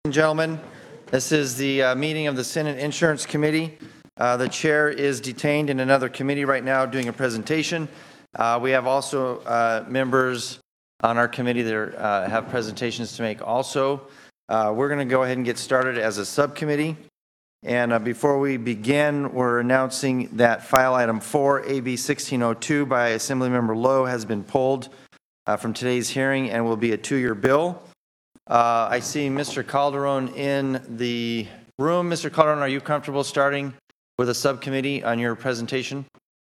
and gentlemen, this is the meeting of the Senate Insurance Committee. The chair is detained in another committee right now doing a presentation. We have also members on our committee that have presentations to make also. We're going to go ahead and get started as a subcommittee. And before we begin, we're announcing that file item 4, AB 1602 by Assemblymember Lowe has been pulled from today's hearing and will be a 2-year bill. I see Mr. Calderon in the room. Mr. Calderon, are you comfortable starting with a subcommittee on your presentation?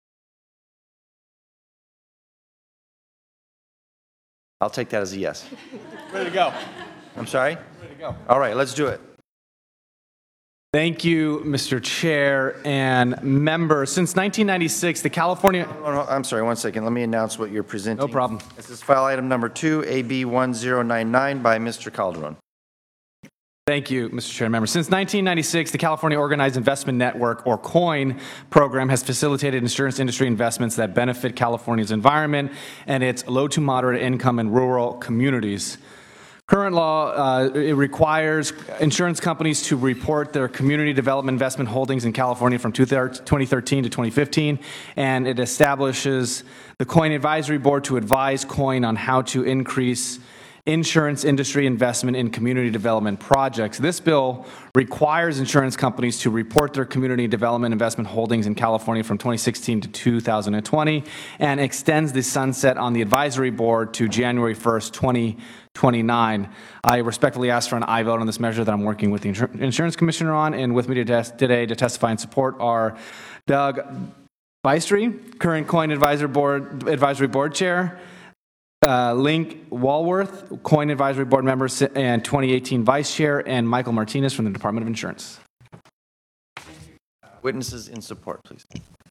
I'll take that as a yes. Ready to go. I'm sorry? Ready to go. All right, let's do it. Thank you, Mr. Chair and members. Since 1996, the California... Oh, no, I'm sorry, one second. Let me announce what you're presenting. No problem. This is file item number 2, AB 1099 by Mr. Calderon. Thank you, Mr. Chair and members. Since 1996, the California Organized Investment Network, or COIN, program has facilitated insurance industry investments that benefit California's environment and its low to moderate income and rural communities. Current law, it requires insurance companies to report their community development investment holdings in California from 2013 to 2015, and it establishes the COIN Advisory Board to advise COIN on how to increase insurance industry investment in community development projects. This bill requires insurance companies to report their community development investment holdings in California from 2016 to 2020 and extends the sunset on the advisory board to January 1st, 2029. I respectfully ask for an aye vote on this measure that I'm working with the Insurance Commissioner on, and with me today to testify in support are Doug Bystry, current COIN Advisory Board Chair, Link Walworth, COIN Advisory Board member and 2018 Vice Chair, and Michael Martinez from the Department of Insurance. Witnesses in support, please.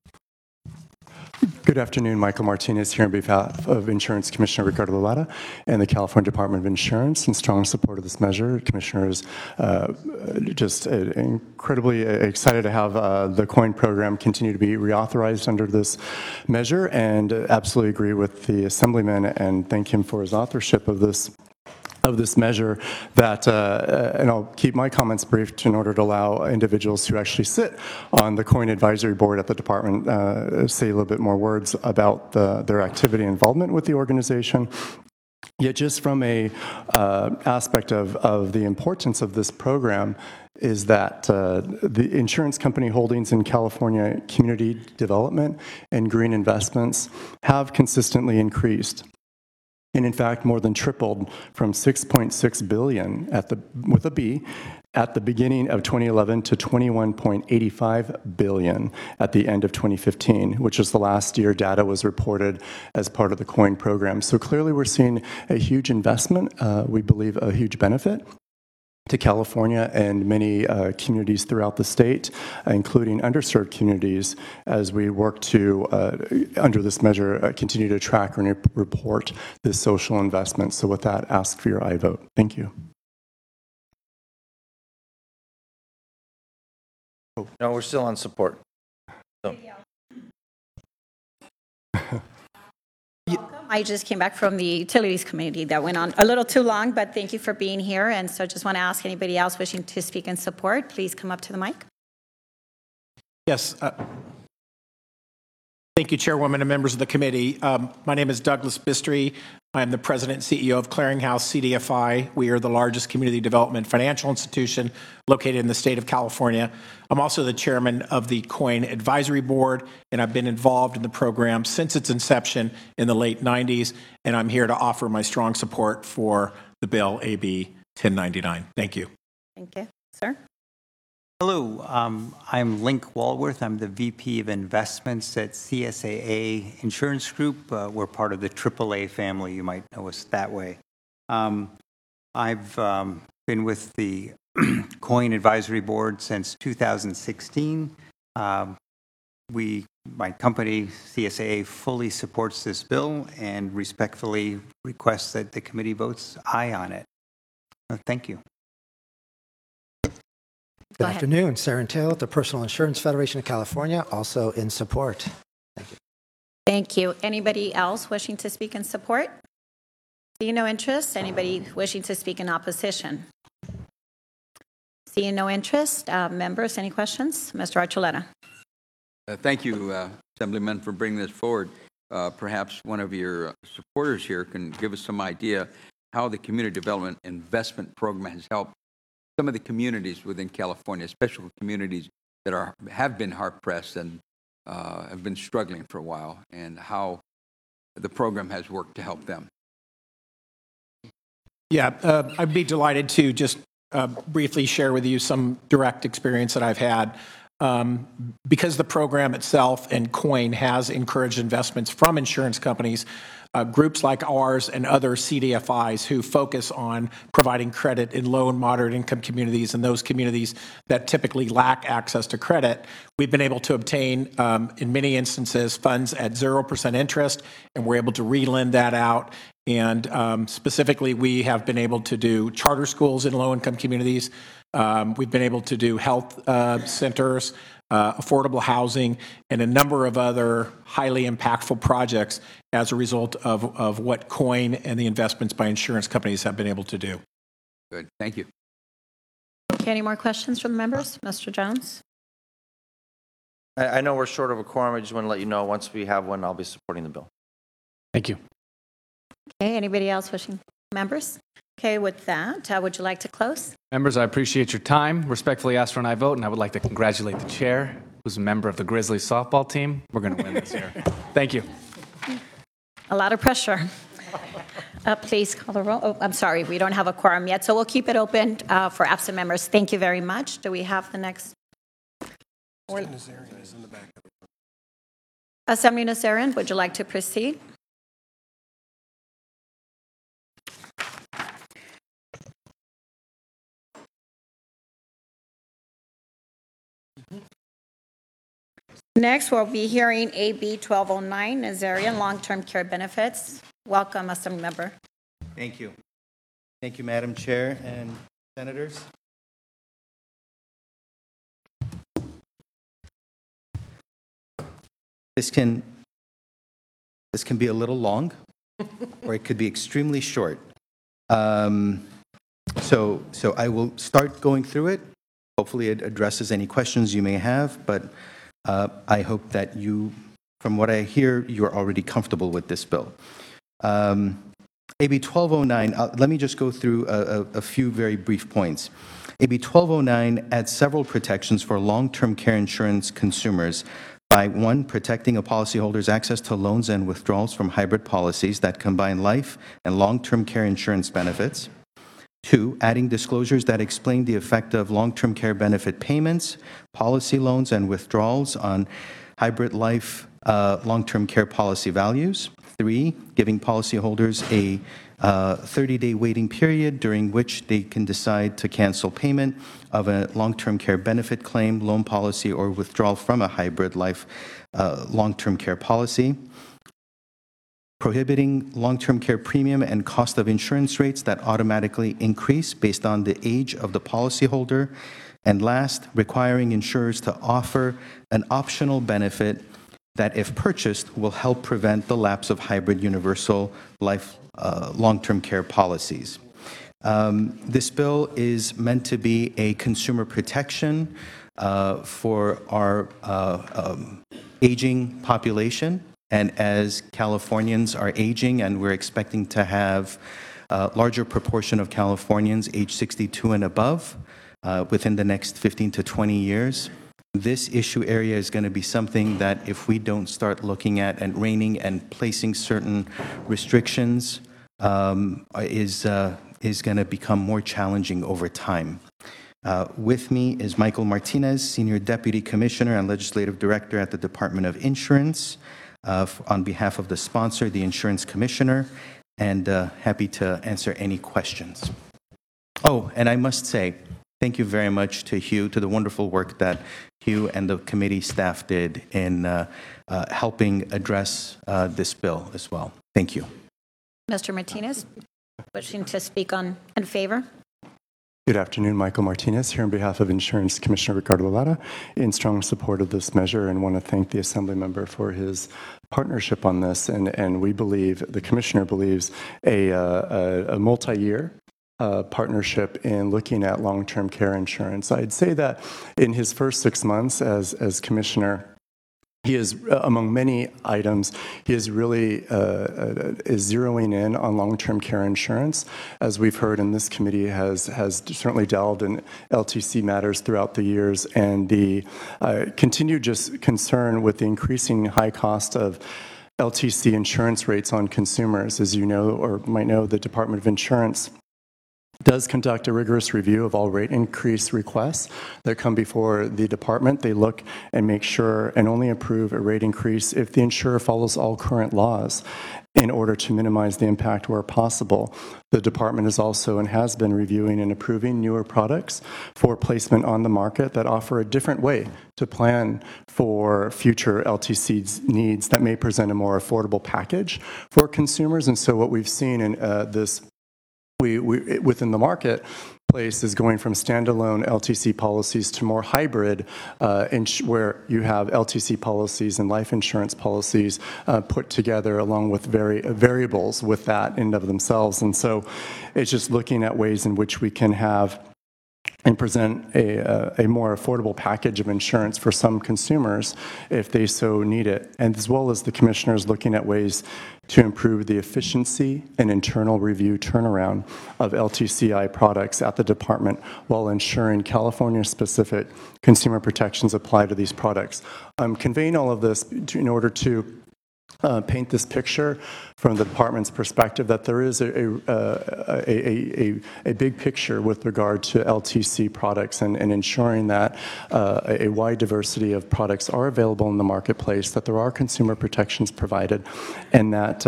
Good afternoon. Michael Martinez here on behalf of Insurance Commissioner Ricardo Lulata and the California Department of Insurance in strong support of this measure. Commissioner is just incredibly excited to have the COIN program continue to be reauthorized under this measure, and absolutely agree with the Assemblyman and thank him for his authorship of this measure that, and I'll keep my comments brief in order to allow individuals who actually sit on the COIN Advisory Board at the department say a little bit more words about their activity and involvement with the organization. Yet just from a aspect of the importance of this program is that the insurance company holdings in California community development and green investments have consistently increased. And in fact, more than tripled from $6.6 billion with a B at the beginning of 2011 to $21.85 billion at the end of 2015, which is the last year data was reported as part of the COIN program. So clearly we're seeing a huge investment, we believe a huge benefit to California and many communities throughout the state, including underserved communities, as we work to, under this measure, continue to track and report this social investment. So with that, ask for your aye vote. Thank you. No, we're still on support. So. I just came back from the Utilities Committee that went on a little too long, but thank you for being here. And so just want to ask anybody else wishing to speak in support, please come up to the mic. Yes. Thank you, Chairwoman and members of the committee. My name is Douglas Bystry. I am the President and CEO of Clearinghouse CDFI. We are the largest community development financial institution located in the state of California. I'm also the chairman of the COIN Advisory Board, and I've been involved in the program since its inception in the late 90s, and I'm here to offer my strong support for the bill AB 1099. Thank you. Thank you. Sir? Hello, I'm Link Walworth. I'm the VP of Investments at CSAA Insurance Group. We're part of the AAA family. You might know us that way. I've been with the COIN Advisory Board since 2016. My company, CSAA, fully supports this bill and respectfully requests that the committee votes aye on it. Thank you. Good afternoon. Saren Taylor at the Personal Insurance Federation of California, also in support. Thank you. Thank you. Anybody else wishing to speak in support? See no interest. Anybody wishing to speak in opposition? Seeing no interest, members, any questions? Mr. Archuleta. Thank you, Assemblyman, for bringing this forward. Perhaps one of your supporters here can give us some idea how the Community Development Investment Program has helped some of the communities within California, especially communities that have been hard-pressed and have been struggling for a while, and how the program has worked to help them. Yeah, I'd be delighted to just briefly share with you some direct experience that I've had. Because the program itself and COIN has encouraged investments from insurance companies, groups like ours and other CDFIs who focus on providing credit in low and moderate income communities and those communities that typically lack access to credit, we've been able to obtain, in many instances, funds at 0% interest, and we're able to re-lend that out. And specifically, we have been able to do charter schools in low-income communities. We've been able to do health centers, affordable housing, and a number of other highly impactful projects as a result of what COIN and the investments by insurance companies have been able to do. Good. Thank you. Okay, any more questions from the members? Mr. Jones? I know we're short of a quorum. I just want to let you know, once we have one, I'll be supporting the bill. Thank you. Okay, anybody else wishing? Members? Okay, with that, would you like to close? Members, I appreciate your time. Respectfully ask for an aye vote, and I would like to congratulate the chair, who's a member of the Grizzlies softball team. We're going to win this year. Thank you. A lot of pressure. Please call the roll. Oh, I'm sorry, we don't have a quorum yet, so we'll keep it open for absent members. Thank you very much. Do we have the next? Assembly Nazarian, would you like to proceed? Next, we'll be hearing AB 1209, Nazarian Long-Term Care Benefits. Welcome, Assembly Member. Thank you. Thank you, Madam Chair and Senators. This can be a little long, or it could be extremely short. So I will start going through it. Hopefully it addresses any questions you may have, but I hope that you, from what I hear, you are already comfortable with this bill. AB 1209, let me just go through a few very brief points. AB 1209 adds several protections for long-term care insurance consumers by, one, protecting a policyholder's access to loans and withdrawals from hybrid policies that combine life and long-term care insurance benefits. Two, adding disclosures that explain the effect of long-term care benefit payments, policy loans, and withdrawals on hybrid life long-term care policy values. Three, giving policyholders a 30-day waiting period during which they can decide to cancel payment of a long-term care benefit claim, loan policy, or withdrawal from a hybrid life long-term care policy. Prohibiting long-term care premium and cost of insurance rates that automatically increase based on the age of the policyholder. And last, requiring insurers to offer an optional benefit that, if purchased, will help prevent the lapse of hybrid universal life long-term care policies. This bill is meant to be a consumer protection for our aging population. And as Californians are aging, and we're expecting to have a larger proportion of Californians age 62 and above within the next 15 to 20 years, this issue area is going to be something that, if we don't start looking at and reining and placing certain restrictions, is going to become more challenging over time. With me is Michael Martinez, Senior Deputy Commissioner and Legislative Director at the Department of Insurance, on behalf of the sponsor, the Insurance Commissioner, and happy to answer any questions. Oh, and I must say, thank you very much to Hugh, to the wonderful work that Hugh and the committee staff did in helping address this bill as well. Thank you. Mr. Martinez, wishing to speak in favor? Good afternoon, Michael Martinez here on behalf of Insurance Commissioner Ricardo Lara, in strong support of this measure, and want to thank the Assembly member for his partnership on this. And we believe, the Commissioner believes, a multi-year partnership in looking at long-term care insurance. I'd say that in his first 6 months as commissioner, he is, among many items, he is really is zeroing in on long-term care insurance. As we've heard, and this committee has certainly delved in LTC matters throughout the years, and the continued just concern with the increasing high cost of LTC insurance rates on consumers. As you know, or might know, the Department of Insurance does conduct a rigorous review of all rate increase requests that come before the department. They look and make sure and only approve a rate increase if the insurer follows all current laws in order to minimize the impact where possible. The department is also and has been reviewing and approving newer products for placement on the market that offer a different way to plan for future LTC needs that may present a more affordable package for consumers. And so what we've seen in this within the marketplace is going from standalone LTC policies to more hybrid, where you have LTC policies and life insurance policies put together along with variables with that in of themselves. And so it's just looking at ways in which we can have and present a more affordable package of insurance for some consumers if they so need it, and as well as the commissioners looking at ways to improve the efficiency and internal review turnaround of LTCI products at the department while ensuring California-specific consumer protections apply to these products. I'm conveying all of this in order to paint this picture from the department's perspective that there is a big picture with regard to LTC products and ensuring that a wide diversity of products are available in the marketplace, that there are consumer protections provided, and that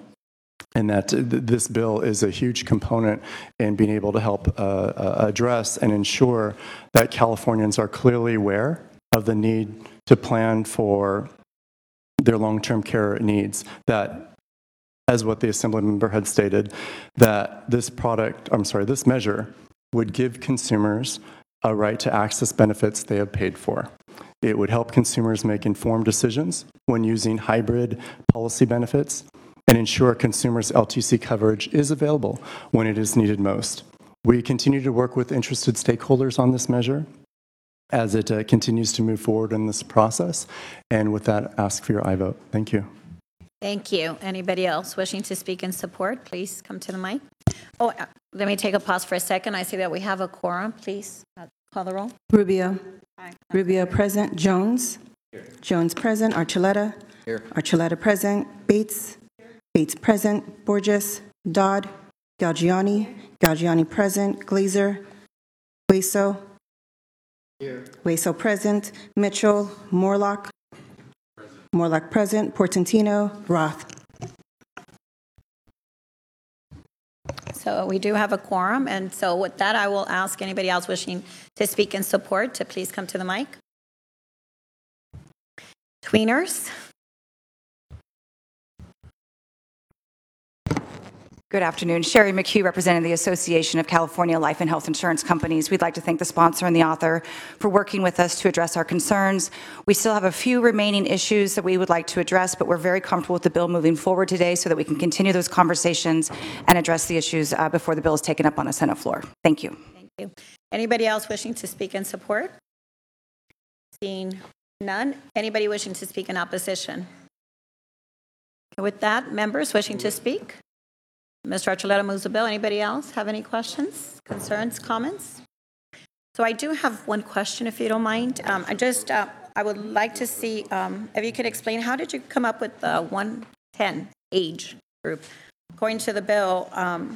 this bill is a huge component in being able to help address and ensure that Californians are clearly aware of the need to plan for their long-term care needs, that, as what the Assembly member had stated, that this measure would give consumers a right to access benefits they have paid for. It would help consumers make informed decisions when using hybrid policy benefits and ensure consumers' LTC coverage is available when it is needed most. We continue to work with interested stakeholders on this measure as it continues to move forward in this process. And with that, ask for your aye vote. Thank you. Thank you. Anybody else wishing to speak in support, please come to the mic. Oh, let me take a pause for a second. I see that we have a quorum. Please call the roll. Rubio. Rubio present. Jones. Jones present. Archuleta. Here. Archuleta present. Bates. Bates present. Borges. Dodd. Galgiani. Galgiani present. Glazer. Hueso. Hueso present. Mitchell. Morlock. Morlock present. Portantino. Roth. So we do have a quorum, and so with that, I will ask anybody else wishing to speak in support to please come to the mic. Tweeners. Good afternoon. Sherry McHugh, representing the Association of California Life and Health Insurance Companies. We'd like to thank the sponsor and the author for working with us to address our concerns. We still have a few remaining issues that we would like to address, but we're very comfortable with the bill moving forward today so that we can continue those conversations and address the issues before the bill is taken up on the Senate floor. Thank you. Thank you. Anybody else wishing to speak in support? Seeing none. Anybody wishing to speak in opposition? With that, members wishing to speak? Mr. Archuleta moves the bill. Anybody else have any questions, concerns, comments? So I do have one question, if you don't mind. I would like to see if you could explain, how did you come up with the 110 age group? According to the bill,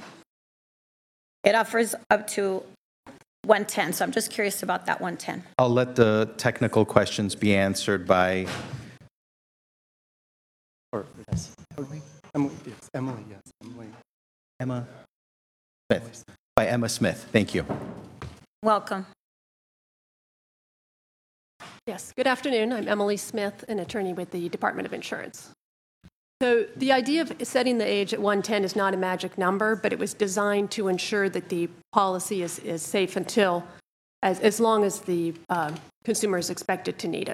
it offers up to 110, so I'm just curious about that 110. I'll let the technical questions be answered by Emily. Emma Smith. By Emma Smith. Thank you. Welcome. Yes, good afternoon. I'm Emily Smith, an attorney with the Department of Insurance. So the idea of setting the age at 110 is not a magic number, but it was designed to ensure that the policy is safe until, as long as the consumer is expected to need it.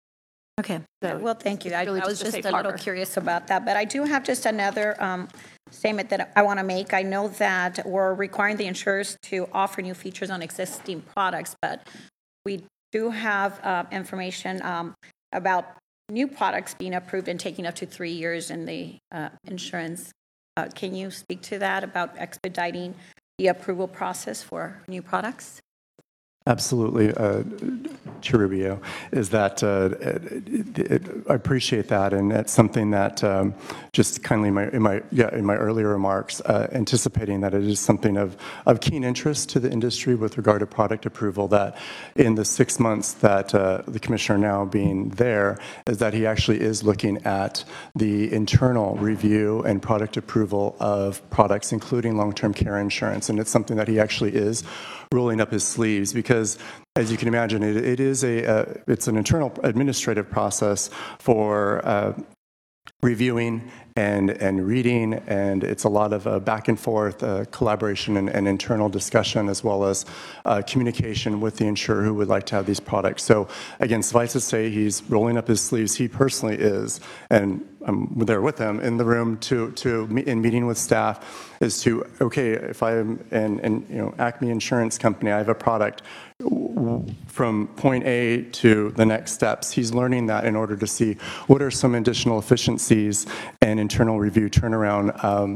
Okay. So well, thank you. I really was just safe a little harbor. curious about that, but I do have just another statement that I want to make. I know that we're requiring the insurers to offer new features on existing products, but we do have information about new products being approved and taking up to 3 years in the insurance. Can you speak to that about expediting the approval process for new products? Absolutely, Chair Rubio, is that I appreciate that, and it's something that just kindly in my earlier remarks, anticipating that it is something of keen interest to the industry with regard to product approval, that in the 6 months that the Commissioner now being there, is that he actually is looking at the internal review and product approval of products, including long-term care insurance, and it's something that he actually is rolling up his sleeves, because as you can imagine, it's an internal administrative process for reviewing and reading, and it's a lot of back and forth collaboration and internal discussion, as well as communication with the insurer who would like to have these products. So again, suffice to say, he's rolling up his sleeves. He personally is, and I'm there with him in the room in meeting with staff, is to, okay, if I am in Acme Insurance Company, I have a product from point A to the next steps. He's learning that in order to see what are some additional efficiencies and internal review turnaround,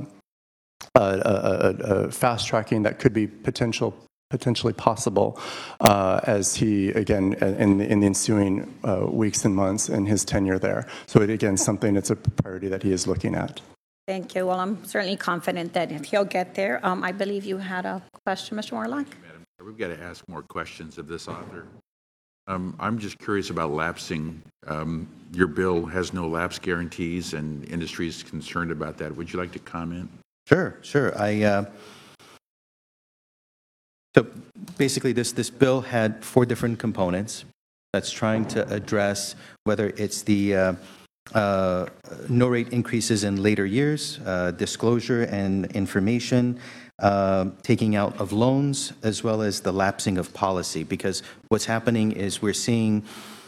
fast tracking that could be potentially possible as he, again, in the ensuing weeks and months in his tenure there. So again, something that's a priority that he is looking at. Thank you. Well, I'm certainly confident that he'll get there. I believe you had a question, Mr. Morlock. Madam Chair, we've got to ask more questions of this author. I'm just curious about lapsing. Your bill has no lapse guarantees, and industry is concerned about that. Would you like to comment? Sure. So basically, this bill had 4 different components that's trying to address whether it's the no rate increases in later years, disclosure and information, taking out of loans, as well as the lapsing of policy. Because what's happening is we're seeing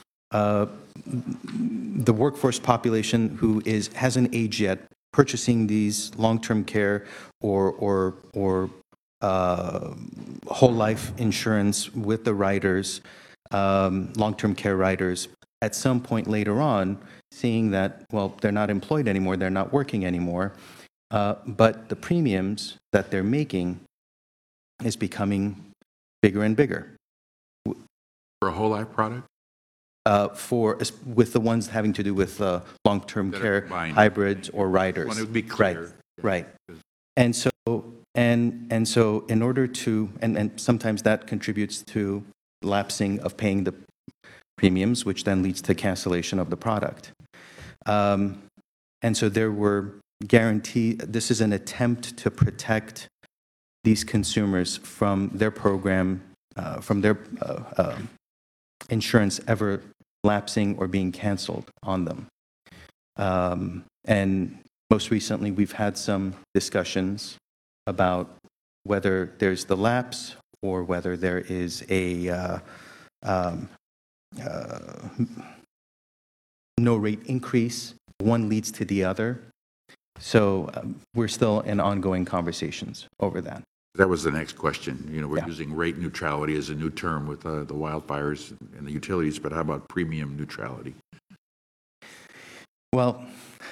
the workforce population who hasn't aged yet purchasing these long-term care or whole life insurance with the riders, long-term care riders, at some point later on, seeing that, well, they're not employed anymore, they're not working anymore, but the premiums that they're making is becoming bigger and bigger. For a whole life product? With the ones having to do with long-term care, hybrids or riders. Well, it would be clear. Right. And so in order to, and sometimes that contributes to lapsing of paying the premiums, which then leads to cancellation of the product. And so there were this is an attempt to protect these consumers from their program, from their insurance ever lapsing or being canceled on them. And most recently, we've had some discussions about whether there's the lapse or whether there is a no rate increase. One leads to the other. So we're still in ongoing conversations over that. That was the next question. We're using rate neutrality as a new term with the wildfires and the utilities, but how about premium neutrality? Well,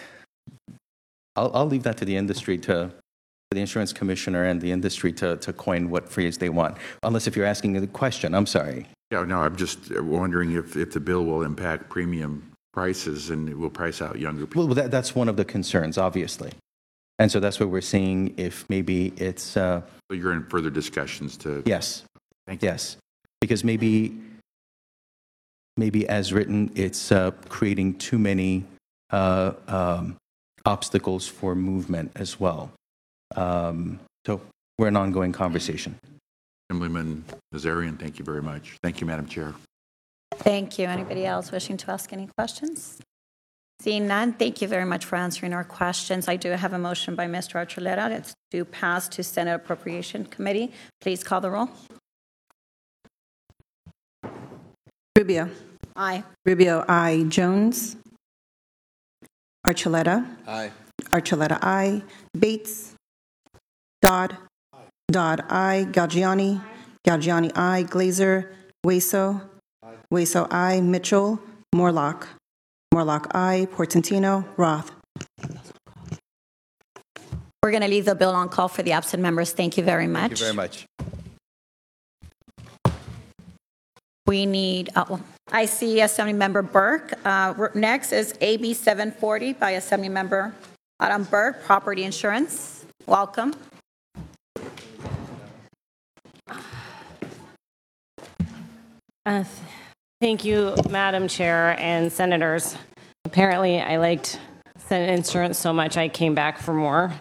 I'll leave that to the industry, to the insurance commissioner and the industry to coin what phrase they want, unless if you're asking the question. I'm sorry. Yeah, no, I'm just wondering if the bill will impact premium prices and it will price out younger people. Well, that's one of the concerns, obviously. And so that's what we're seeing, if maybe it's... So you're in further discussions to... Yes. Thank you. Yes. Because maybe as written, it's creating too many obstacles for movement as well. So we're in ongoing conversation. Assemblyman Nazarian, thank you very much. Thank you, Madam Chair. Thank you. Anybody else wishing to ask any questions? Seeing none, thank you very much for answering our questions. I do have a motion by Mr. Archuleta. It's to pass to Senate Appropriation Committee. Please call the roll. Rubio. Aye. Rubio, aye. Jones. Archuleta. Aye. Archuleta, I. Bates. Dodd. Dodd, I. Galgiani. Galgiani, I. Glazer. Hueso. Hueso, I. Mitchell. Morlock. Morlock, I. Portantino. Roth. We're going to leave the bill on call for the absent members. Thank you very much. Thank you very much. We need, I see Assemblymember Burke. Next is AB 740 by Assemblymember Adam Burke, Property Insurance. Welcome. Thank you, Madam Chair and Senators. Apparently, I liked Senate insurance so much I came back for more.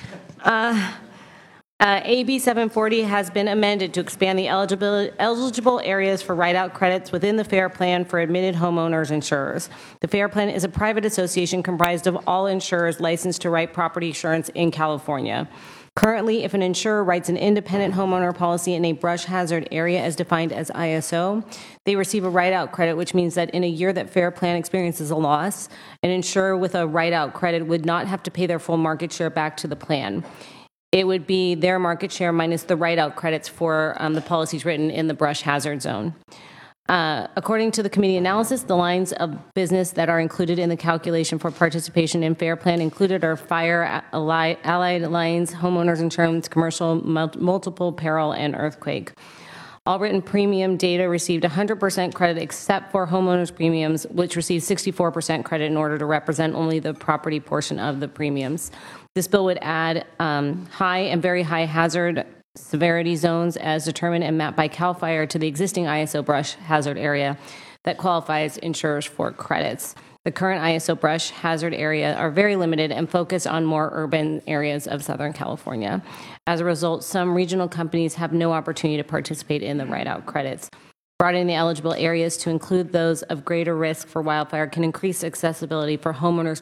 AB 740 has been amended to expand the eligible areas for write-out credits within the FAIR Plan for admitted homeowners insurers. The FAIR Plan is a private association comprised of all insurers licensed to write property insurance in California. Currently, if an insurer writes an independent homeowner policy in a brush hazard area as defined as ISO, they receive a write-out credit, which means that in a year that FAIR Plan experiences a loss, an insurer with a write-out credit would not have to pay their full market share back to the plan. It would be their market share minus the write-out credits for the policies written in the brush hazard zone. According to the committee analysis, the lines of business that are included in the calculation for participation in FAIR Plan included are fire, allied lines, homeowners insurance, commercial, multiple peril, and earthquake. All written premium data received 100% credit except for homeowners premiums, which received 64% credit in order to represent only the property portion of the premiums. This bill would add high and very high hazard severity zones as determined and mapped by CAL FIRE to the existing ISO brush hazard area that qualifies insurers for credits. The current ISO brush hazard area are very limited and focus on more urban areas of Southern California. As a result, some regional companies have no opportunity to participate in the write-out credits. Broadening the eligible areas to include those of greater risk for wildfire can increase accessibility for homeowners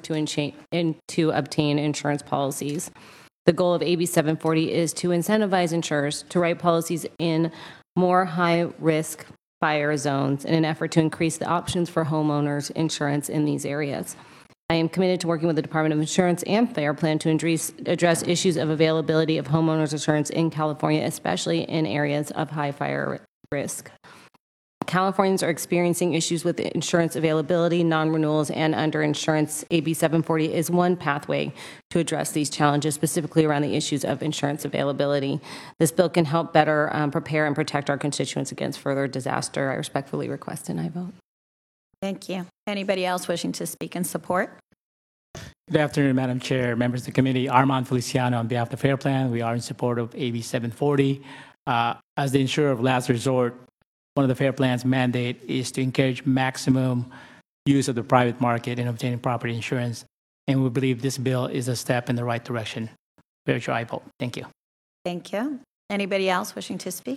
to obtain insurance policies. The goal of AB 740 is to incentivize insurers to write policies in more high-risk fire zones in an effort to increase the options for homeowners insurance in these areas. I am committed to working with the Department of Insurance and FAIR Plan to address issues of availability of homeowners insurance in California, especially in areas of high fire risk. Californians are experiencing issues with insurance availability, non-renewals, and underinsurance. AB 740 is one pathway to address these challenges, specifically around the issues of insurance availability. This bill can help better prepare and protect our constituents against further disaster. I respectfully request an aye vote. Thank you. Anybody else wishing to speak in support? Good afternoon, Madam Chair, members of the committee. Armand Feliciano on behalf of the FAIR Plan. We are in support of AB 740. As the insurer of last resort, one of the FAIR Plan's mandate is to encourage maximum use of the private market in obtaining property insurance, and we believe this bill is a step in the right direction. We urge your aye vote. Thank you. Thank you. Anybody else wishing to speak?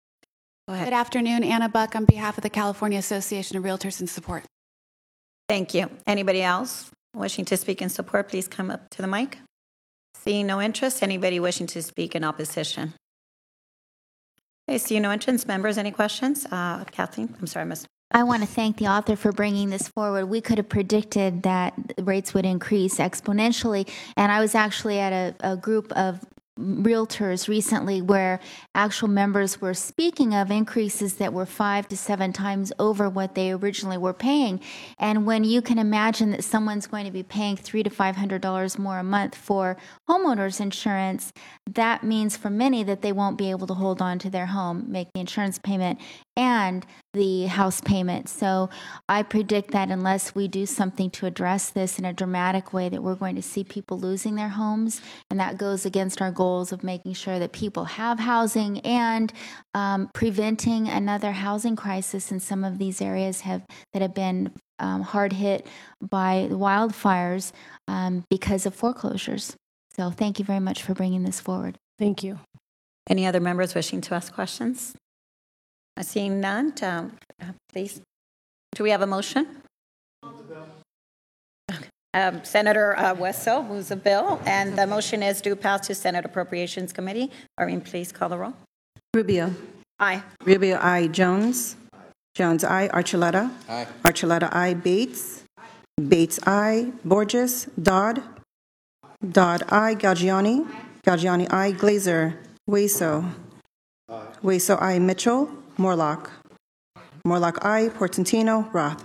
Go ahead. Good afternoon, Anna Buck on behalf of the California Association of Realtors in support. Thank you. Anybody else wishing to speak in support, please come up to the mic. Seeing no interest, anybody wishing to speak in opposition? Okay, see no interest. Members, any questions? Kathleen, I'm sorry, Ms. I want to thank the author for bringing this forward. We could have predicted that rates would increase exponentially, and I was actually at a group of realtors recently where actual members were speaking of increases that were 5 to 7 times over what they originally were paying. And when you can imagine that someone's going to be paying $300 to $500 more a month for homeowners insurance, that means for many that they won't be able to hold on to their home, make the insurance payment and the house payment. So I predict that unless we do something to address this in a dramatic way, that we're going to see people losing their homes, and that goes against our goals of making sure that people have housing and preventing another housing crisis in some of these areas that have been hard hit by wildfires because of foreclosures. So thank you very much for bringing this forward. Thank you. Any other members wishing to ask questions? Seeing none, please. Do we have a motion? Senator Hueso moves a bill, and the motion is due pass to Senate Appropriations Committee. Irene, please call the roll. Rubio. Aye. Rubio, I. Jones. Jones, I. Archuleta. Aye. Archuleta, I. Bates. Bates, I. Borges. Dodd. Dodd, I. Gaggiani. Gaggiani, I. Glazer. Hueso. Hueso, I. Mitchell. Morlock. Morlock, I. Portantino. Roth.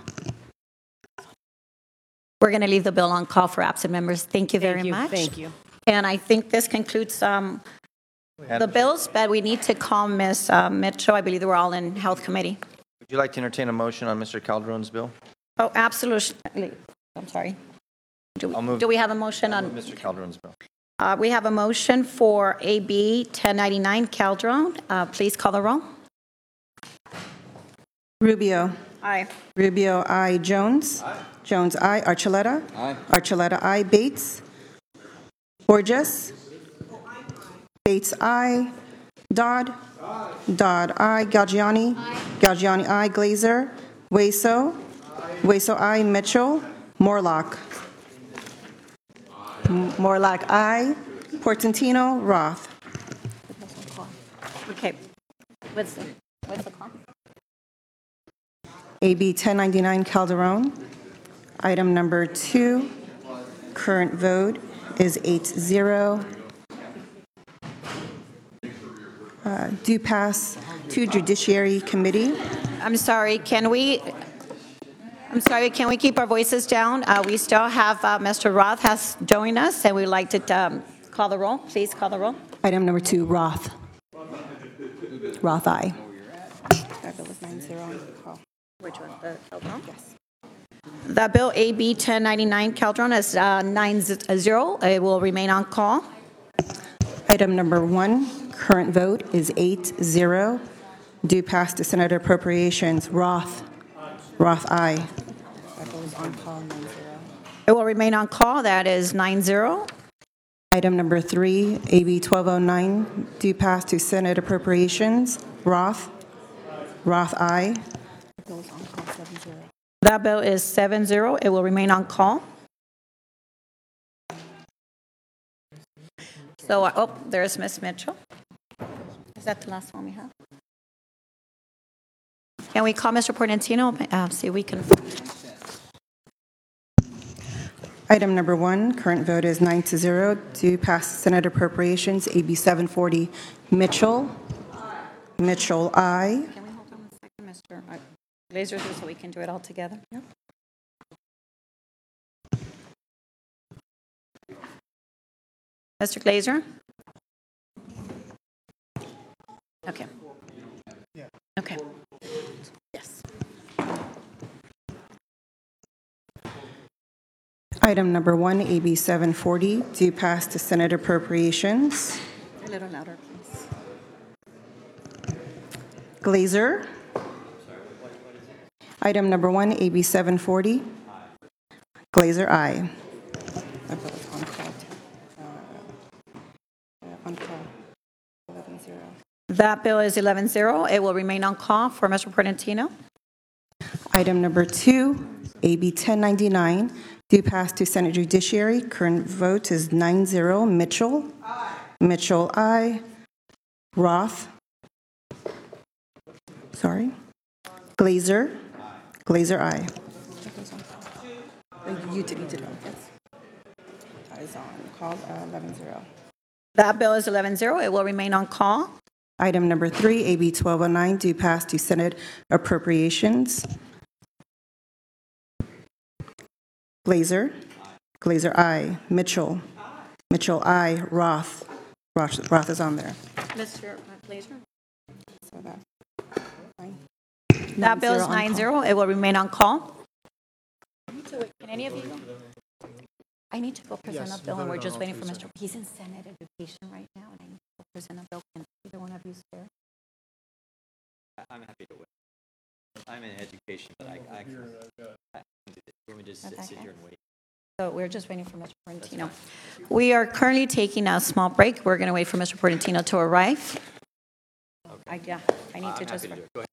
We're going to leave the bill on call for absent members. Thank you very much. Thank you. And I think this concludes the bills, but we need to call Ms. Mitchell. I believe they were all in Health Committee. Would you like to entertain a motion on Mr. Calderon's bill? Oh, absolutely. I'm sorry. I'll move. Do we have a motion on? Mr. Calderon's bill. We have a motion for AB 1099 Calderon. Please call the roll. Rubio. Aye. Rubio, I. Jones. Aye. Jones, I. Archuleta. Aye. Archuleta, I. Bates. Borges. Bates, I. Dodd. Dodd, I. Gaggiani. Gaggiani, I. Glazer. Hueso. Hueso, I. Mitchell. Morlock. Morlock, I. Portantino. Roth. Okay. What's the call? AB 1099 Calderon. Item number 2, current vote is 8-0. Due pass to Judiciary Committee. I'm sorry, can we keep our voices down? We still have Mr. Roth has joined us, and we'd like to call the roll. Please call the roll. Item number 2, Roth. Roth, aye. That bill was 9-0 on the call. Which one? The Calderon? Yes. The bill AB 1099 Calderon is 9-0. It will remain on call. Item number 1, current vote is 8-0. Due pass to Senate Appropriations. Roth. Roth, aye. That bill is on call, 9-0. It will remain on call. That is 9-0. Item number 3, AB 1209, due pass to Senate Appropriations. Roth. Roth, aye. That bill is on call, 7-0. That bill is 7-0. It will remain on call. So, there's Ms. Mitchell. Is that the last one we have? Can we call Mr. Portantino? See if we can. Item number 1, current vote is 9-0. Due pass Senate Appropriations, AB 740. Mitchell. Mitchell, aye. Can we hold on a second, Mr. Glazer, so we can do it all together? Yep. Mr. Glazer? Okay. Okay. Yes. Item number 1, AB 740, due pass to Senate Appropriations. A little louder, please. Glazer. Item number 1, AB 740. Glazer, aye. That bill is on call. On call. 11-0. That bill is 11-0. It will remain on call for Mr. Portantino. Item number 2, AB 1099, due pass to Senate Judiciary. Current vote is 9-0. Mitchell. Aye. Mitchell, aye. Roth. Sorry. Glazer. Glazer, aye. You need to know, yes. That is on call 11-0. That bill is 11-0. It will remain on call. Item number 3, AB 1209, due pass to Senate Appropriations. Glazer. Glazer, aye. Mitchell. Mitchell, aye. Roth. Roth is on there. Mr. Glazer? So that. That bill is 9-0. It will remain on call. Can any of you go? I need to go present a bill, and we're just waiting for Mr. He's in Senate Education right now, and I need to go present a bill. Can either one of you spare? I'm happy to wait. I'm in education, but let me just sit here and wait. So we're just waiting for Mr. Portantino. We are currently taking a small break. We're going to wait for Mr. Portantino to arrive. Okay. I need to just.